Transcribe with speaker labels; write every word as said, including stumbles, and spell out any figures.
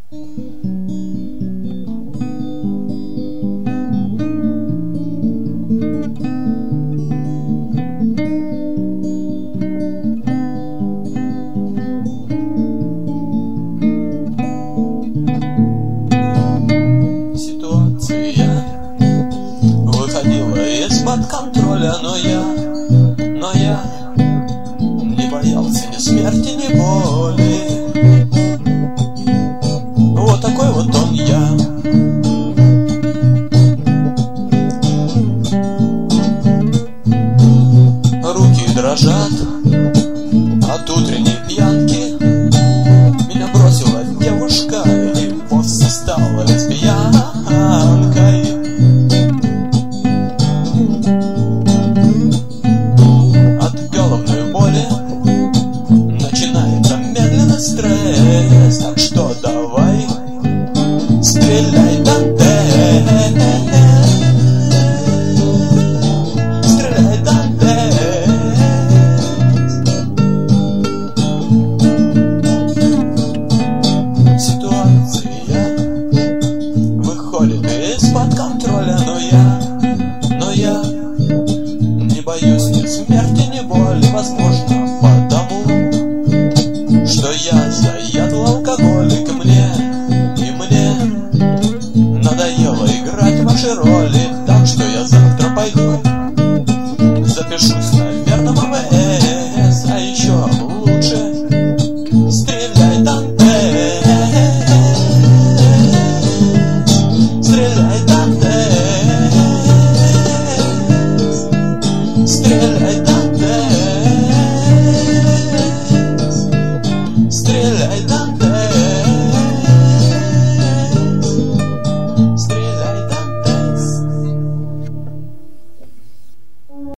Speaker 1: Из-под контроля, но я, но я не боялся ни смерти, ни боли. Вот такой вот он я. Руки дрожат от утренней пьянки. Меня бросила девушка и вовсе стала лесбиянкой. Стресс, так что давай стреляй.